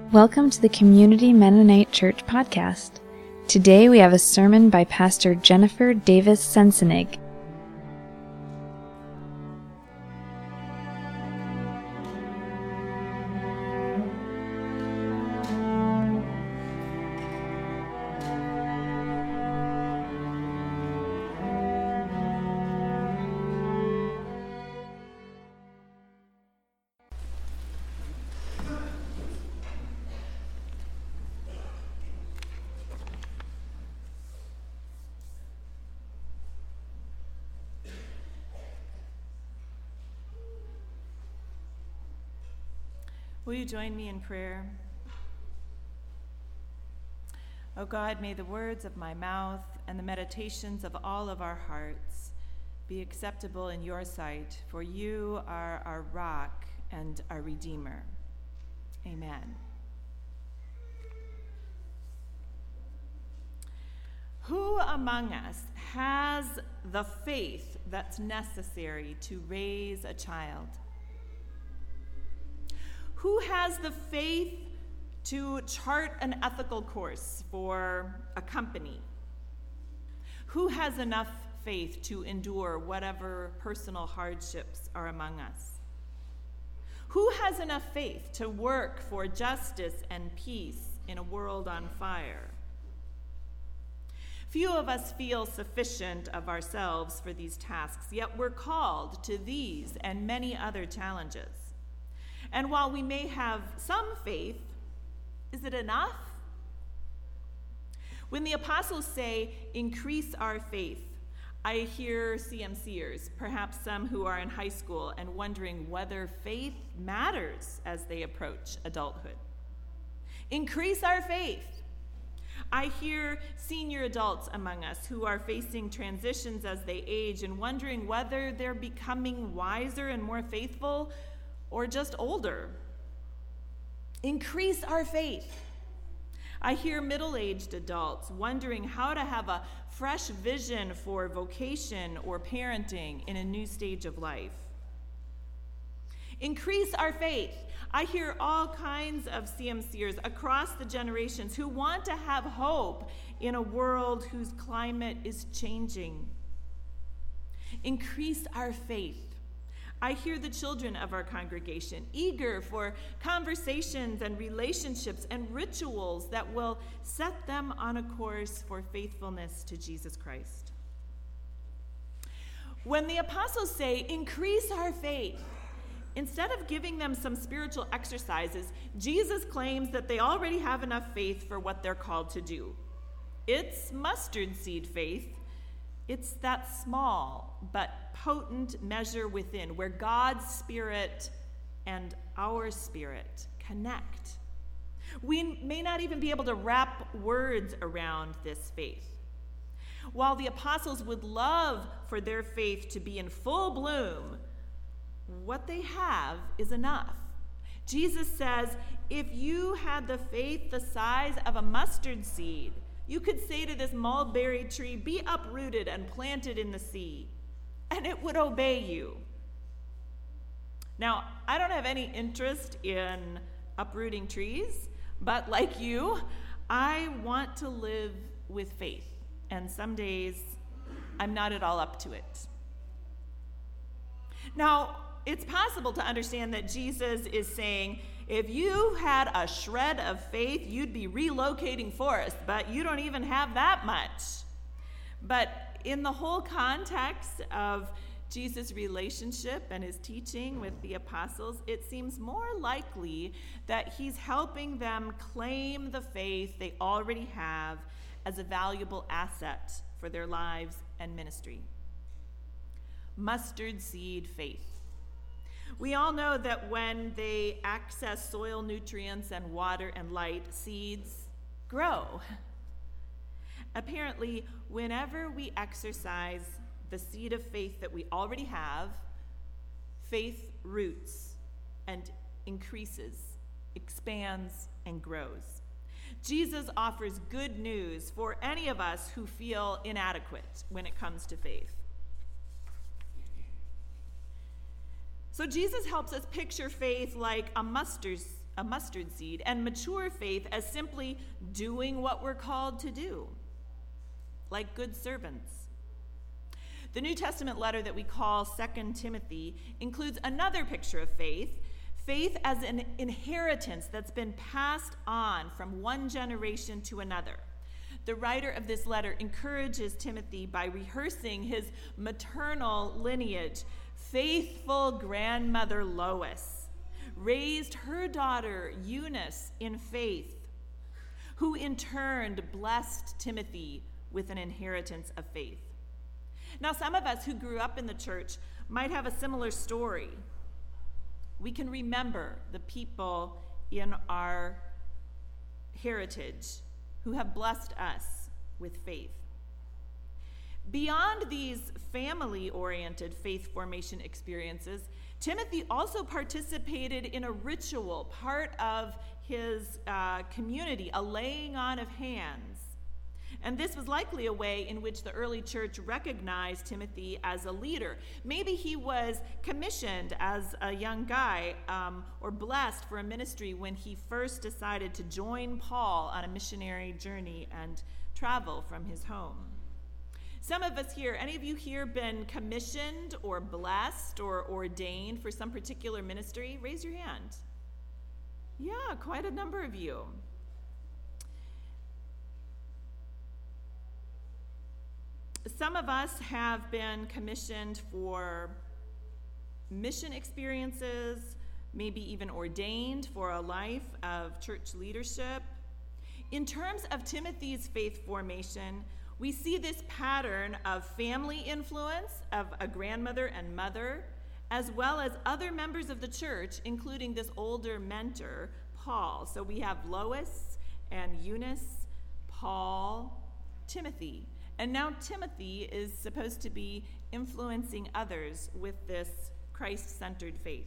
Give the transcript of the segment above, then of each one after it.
Welcome to the Community Mennonite Church podcast. Today we have a sermon by Pastor Jennifer Davis Sensenig. Will you join me in prayer? O God, may the words of my mouth and the meditations of all of our hearts be acceptable in your sight, for you are our rock and our Redeemer. Amen. Who among us has the faith that's necessary to raise a child? Who has the faith to chart an ethical course for a company? Who has enough faith to endure whatever personal hardships are among us? Who has enough faith to work for justice and peace in a world on fire? Few of us feel sufficient of ourselves for these tasks, yet we're called to these and many other challenges. And while we may have some faith, is it enough? When the apostles say, increase our faith, I hear CMCers, perhaps some who are in high school, and wondering whether faith matters as they approach adulthood. Increase our faith. I hear senior adults among us who are facing transitions as they age and wondering whether they're becoming wiser and more faithful or just older. Increase our faith. I hear middle-aged adults wondering how to have a fresh vision for vocation or parenting in a new stage of life. Increase our faith. I hear all kinds of CMCers across the generations who want to have hope in a world whose climate is changing. Increase our faith. I hear the children of our congregation eager for conversations and relationships and rituals that will set them on a course for faithfulness to Jesus Christ. When the apostles say, increase our faith, instead of giving them some spiritual exercises, Jesus claims that they already have enough faith for what they're called to do. It's mustard seed faith. It's that small but potent measure within where God's Spirit and our spirit connect. We may not even be able to wrap words around this faith. While the apostles would love for their faith to be in full bloom, what they have is enough. Jesus says, if you had the faith the size of a mustard seed, you could say to this mulberry tree, be uprooted and planted in the sea, and it would obey you. Now, I don't have any interest in uprooting trees, but like you, I want to live with faith, and some days I'm not at all up to it. Now, it's possible to understand that Jesus is saying, if you had a shred of faith, you'd be relocating forests, but you don't even have that much. But in the whole context of Jesus' relationship and his teaching with the apostles, it seems more likely that he's helping them claim the faith they already have as a valuable asset for their lives and ministry. Mustard seed faith. We all know that when they access soil nutrients and water and light, seeds grow. Apparently, whenever we exercise the seed of faith that we already have, faith roots and increases, expands, and grows. Jesus offers good news for any of us who feel inadequate when it comes to faith. So Jesus helps us picture faith like a mustard a mustard seed, and mature faith as simply doing what we're called to do, like good servants. The New Testament letter that we call 2 Timothy includes another picture of faith, faith as an inheritance that's been passed on from one generation to another. The writer of this letter encourages Timothy by rehearsing his maternal lineage. Faithful grandmother Lois raised her daughter Eunice in faith, who in turn blessed Timothy with an inheritance of faith. Now, some of us who grew up in the church might have a similar story. We can remember the people in our heritage who have blessed us with faith. Beyond these family-oriented faith formation experiences, Timothy also participated in a ritual, part of his community, a laying on of hands. And this was likely a way in which the early church recognized Timothy as a leader. Maybe he was commissioned as a young guy or blessed for a ministry when he first decided to join Paul on a missionary journey and travel from his home. Some of us here, any of you here been commissioned or blessed or ordained for some particular ministry? Raise your hand. Yeah, quite a number of you. Some of us have been commissioned for mission experiences, maybe even ordained for a life of church leadership. In terms of Timothy's faith formation, we see this pattern of family influence of a grandmother and mother, as well as other members of the church, including this older mentor, Paul. So we have Lois and Eunice, Paul, Timothy. And now Timothy is supposed to be influencing others with this Christ-centered faith.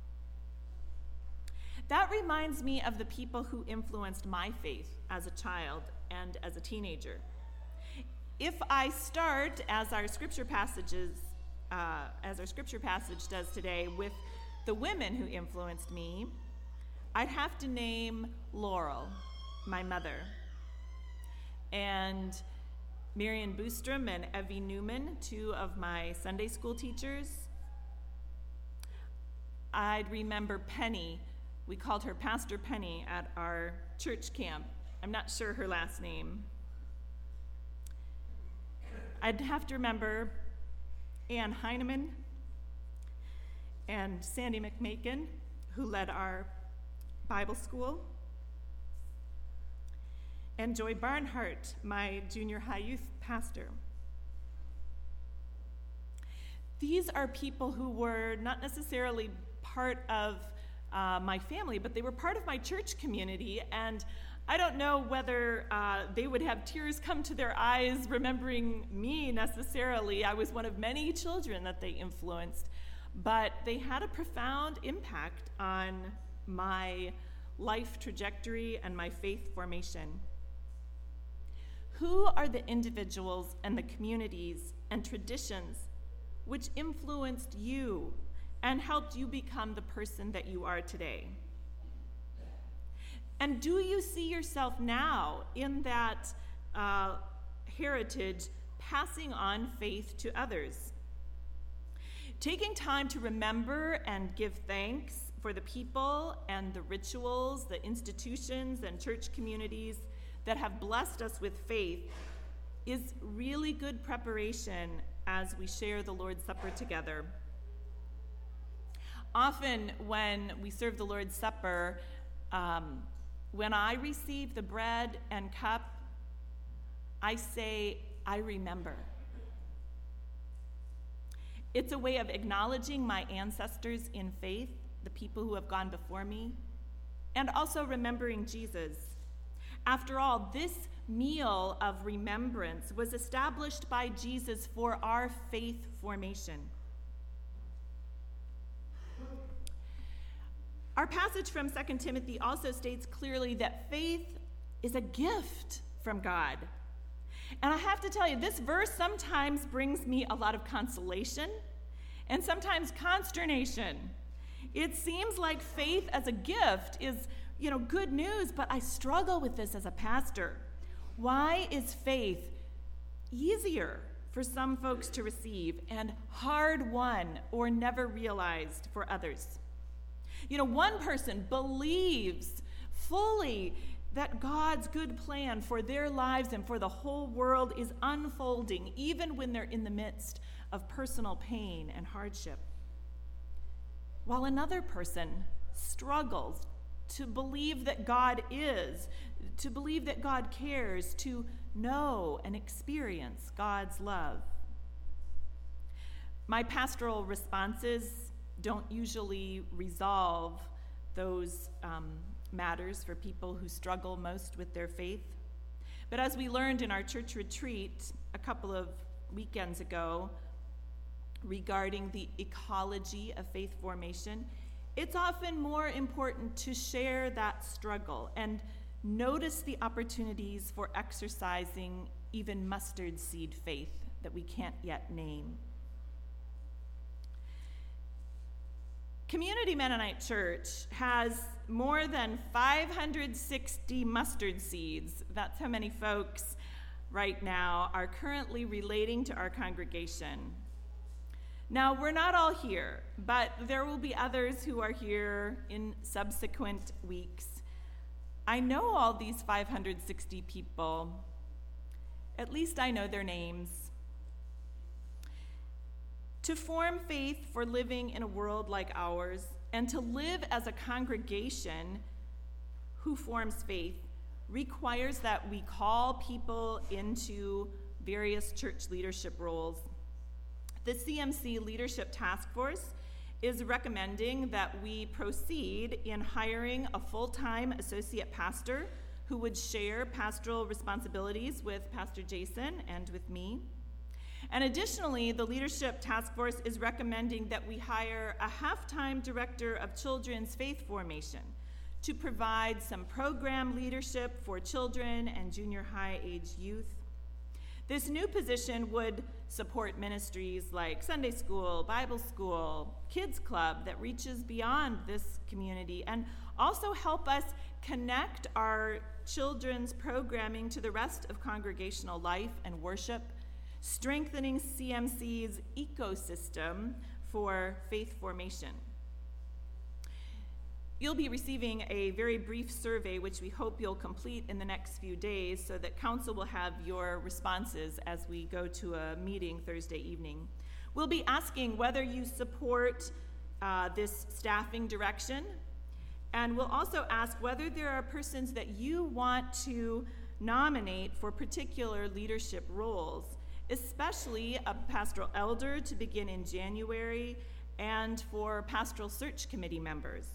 That reminds me of the people who influenced my faith as a child and as a teenager. If I start, as our scripture passage does today, with the women who influenced me, I'd have to name Laurel, my mother, and Marion Boostrom and Evie Newman, two of my Sunday school teachers. I'd remember Penny. We called her Pastor Penny at our church camp. I'm not sure her last name. I'd have to remember Ann Heineman and Sandy McMakin, who led our Bible school, and Joy Barnhart, my junior high youth pastor. These are people who were not necessarily part of my family, but they were part of my church community, and I don't know whether they would have tears come to their eyes remembering me necessarily. I was one of many children that they influenced, but they had a profound impact on my life trajectory and my faith formation. Who are the individuals and the communities and traditions which influenced you and helped you become the person that you are today? And do you see yourself now in that heritage passing on faith to others? Taking time to remember and give thanks for the people and the rituals, the institutions and church communities that have blessed us with faith is really good preparation as we share the Lord's Supper together. Often when we serve the Lord's Supper, when I receive the bread and cup, I say, I remember. It's a way of acknowledging my ancestors in faith, the people who have gone before me, and also remembering Jesus. After all, this meal of remembrance was established by Jesus for our faith formation. Our passage from 2 Timothy also states clearly that faith is a gift from God. And I have to tell you, this verse sometimes brings me a lot of consolation and sometimes consternation. It seems like faith as a gift is good news, but I struggle with this as a pastor. Why is faith easier for some folks to receive and hard won or never realized for others? One person believes fully that God's good plan for their lives and for the whole world is unfolding, even when they're in the midst of personal pain and hardship. While another person struggles to believe that God is, to believe that God cares, to know and experience God's love. My pastoral responses don't usually resolve those matters for people who struggle most with their faith. But as we learned in our church retreat a couple of weekends ago regarding the ecology of faith formation, it's often more important to share that struggle and notice the opportunities for exercising even mustard seed faith that we can't yet name. Community Mennonite Church has more than 560 mustard seeds. That's how many folks right now are currently relating to our congregation. Now, we're not all here, but there will be others who are here in subsequent weeks. I know all these 560 people. At least I know their names. To form faith for living in a world like ours, and to live as a congregation who forms faith, requires that we call people into various church leadership roles. The CMC Leadership Task Force is recommending that we proceed in hiring a full-time associate pastor who would share pastoral responsibilities with Pastor Jason and with me. And additionally, the Leadership Task Force is recommending that we hire a half-time director of children's faith formation to provide some program leadership for children and junior high age youth. This new position would support ministries like Sunday school, Bible school, kids club that reaches beyond this community, and also help us connect our children's programming to the rest of congregational life and worship, strengthening CMC's ecosystem for faith formation. You'll be receiving a very brief survey, which we hope you'll complete in the next few days so that council will have your responses as we go to a meeting Thursday evening. We'll be asking whether you support this staffing direction, and we'll also ask whether there are persons that you want to nominate for particular leadership roles, especially a pastoral elder to begin in January, and for pastoral search committee members.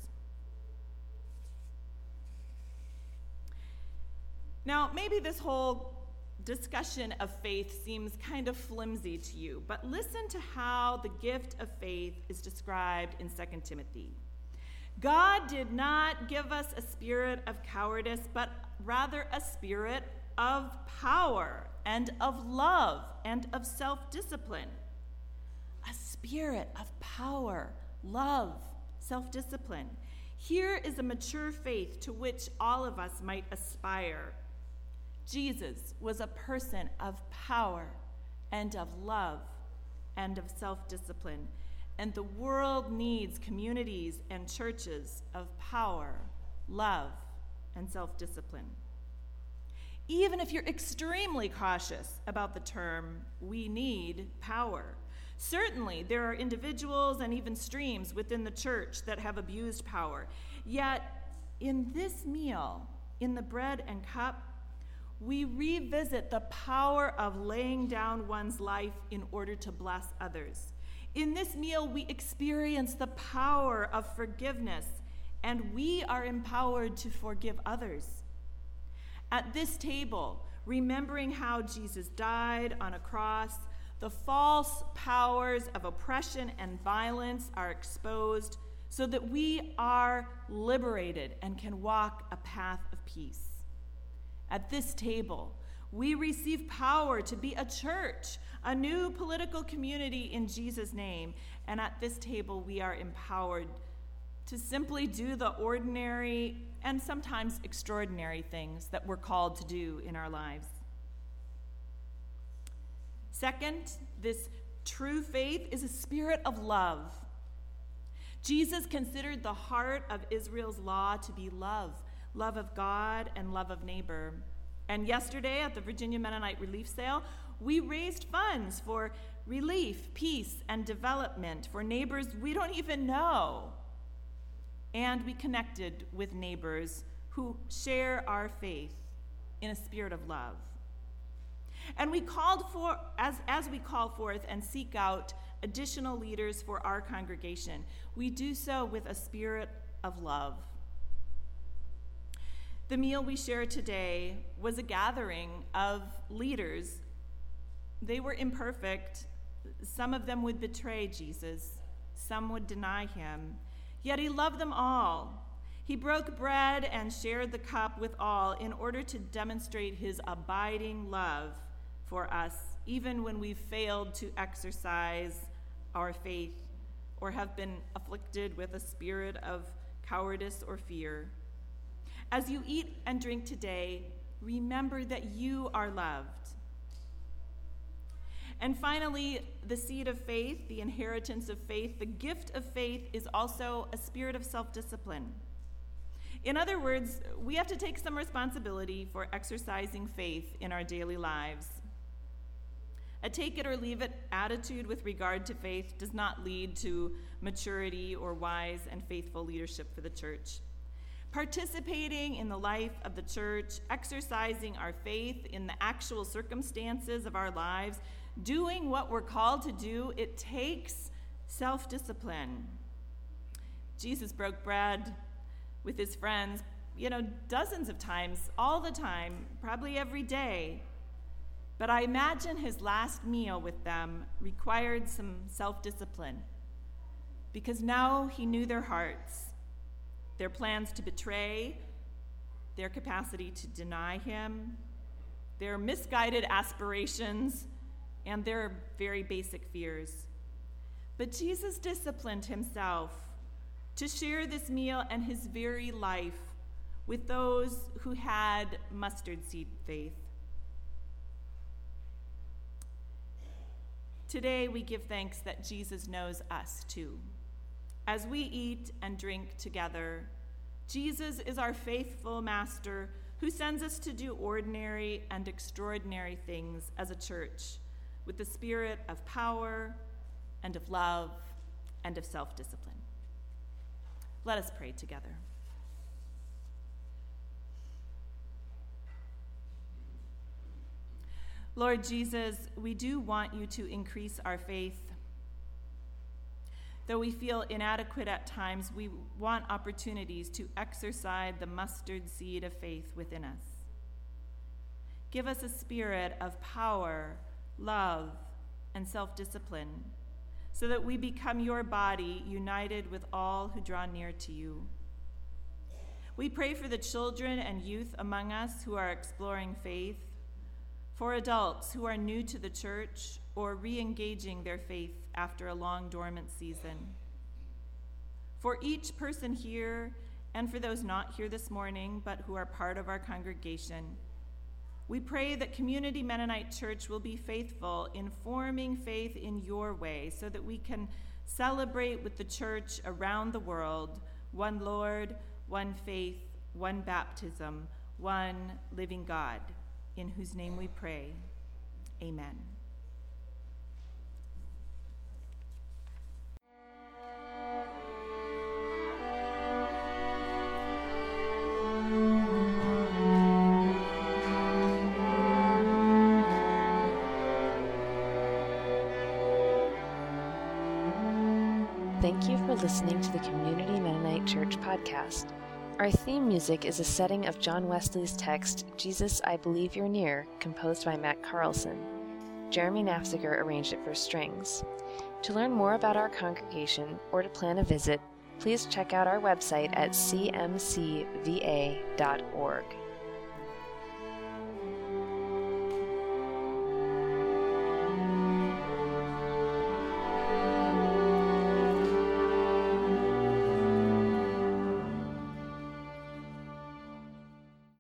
Now, maybe this whole discussion of faith seems kind of flimsy to you, but listen to how the gift of faith is described in 2 Timothy. God did not give us a spirit of cowardice, but rather a spirit of power and of love and of self-discipline. A spirit of power, love, self-discipline. Here is a mature faith to which all of us might aspire. Jesus was a person of power and of love and of self-discipline, and the world needs communities and churches of power, love, and self-discipline. Even if you're extremely cautious about the term, we need power. Certainly, there are individuals and even streams within the church that have abused power. Yet, in this meal, in the bread and cup, we revisit the power of laying down one's life in order to bless others. In this meal, we experience the power of forgiveness, and we are empowered to forgive others. At this table, remembering how Jesus died on a cross, the false powers of oppression and violence are exposed so that we are liberated and can walk a path of peace. At this table, we receive power to be a church, a new political community in Jesus' name. And at this table, we are empowered to simply do the ordinary and sometimes extraordinary things that we're called to do in our lives. Second, this true faith is a spirit of love. Jesus considered the heart of Israel's law to be love of God and love of neighbor. And yesterday at the Virginia Mennonite Relief Sale, we raised funds for relief, peace, and development for neighbors we don't even know. And we connected with neighbors who share our faith in a spirit of love. And we called for, as we call forth and seek out additional leaders for our congregation, we do so with a spirit of love. The meal we share today was a gathering of leaders. They were imperfect. Some of them would betray Jesus. Some would deny him. Yet he loved them all. He broke bread and shared the cup with all in order to demonstrate his abiding love for us, even when we've failed to exercise our faith or have been afflicted with a spirit of cowardice or fear. As you eat and drink today, remember that you are loved. And finally, the seed of faith, the inheritance of faith, the gift of faith is also a spirit of self-discipline. In other words, we have to take some responsibility for exercising faith in our daily lives. A take-it-or-leave-it attitude with regard to faith does not lead to maturity or wise and faithful leadership for the church. Participating in the life of the church, exercising our faith in the actual circumstances of our lives, doing what we're called to do, it takes self-discipline. Jesus broke bread with his friends, dozens of times, all the time, probably every day. But I imagine his last meal with them required some self-discipline, because now he knew their hearts, their plans to betray, their capacity to deny him, their misguided aspirations, and their very basic fears. But Jesus disciplined himself to share this meal and his very life with those who had mustard seed faith. Today we give thanks that Jesus knows us too. As we eat and drink together, Jesus is our faithful master who sends us to do ordinary and extraordinary things as a church with the spirit of power and of love and of self-discipline. Let us pray together. Lord Jesus, we do want you to increase our faith. Though we feel inadequate at times, we want opportunities to exercise the mustard seed of faith within us. Give us a spirit of power, love, and self-discipline, so that we become your body, united with all who draw near to you. We pray for the children and youth among us who are exploring faith, for adults who are new to the church or re-engaging their faith after a long dormant season. For each person here, and for those not here this morning but who are part of our congregation, we pray that Community Mennonite Church will be faithful in forming faith in your way so that we can celebrate with the church around the world one Lord, one faith, one baptism, one living God, in whose name we pray. Amen. Thank you for listening to the Community Mennonite Church podcast. Our theme music is a setting of John Wesley's text, Jesus, I Believe You're Near, composed by Matt Carlson. Jeremy Nafziger arranged it for strings. To learn more about our congregation or to plan a visit, please check out our website at cmcva.org.